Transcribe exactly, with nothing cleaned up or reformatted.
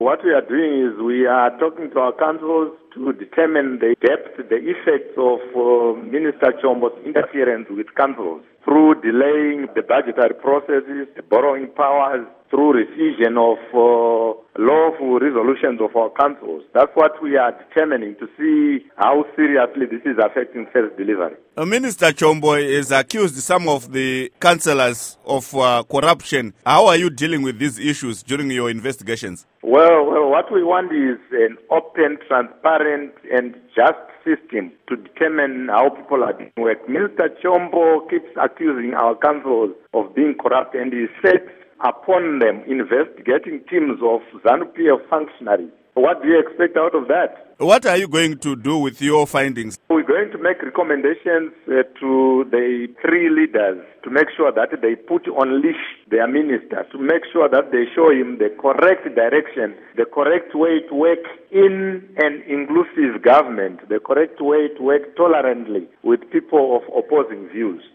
What we are doing is we are talking to our councils to determine the depth, the effects of uh, Minister Chombo's interference with councils through delaying the budgetary processes, the borrowing powers, through rescission of uh, lawful resolutions of our councils. That's what we are determining to see how seriously this is affecting service delivery. Uh, Minister Chombo has accused some of the councillors of uh, corruption. How are you dealing with these issues during your investigations? Well, well, what we want is an open, transparent, and just system to determine how people are doing work. Minister Chombo keeps accusing our councils of being corrupt, and he sets upon them investigating teams of ZANU-P F functionaries. What do you expect out of that? What are you going to do with your findings? We're going to make recommendations uh, to the three leaders to make sure that they put on leash their minister, to make sure that they show him the correct direction, the correct way to work in an inclusive government, the correct way to work tolerantly with people of opposing views.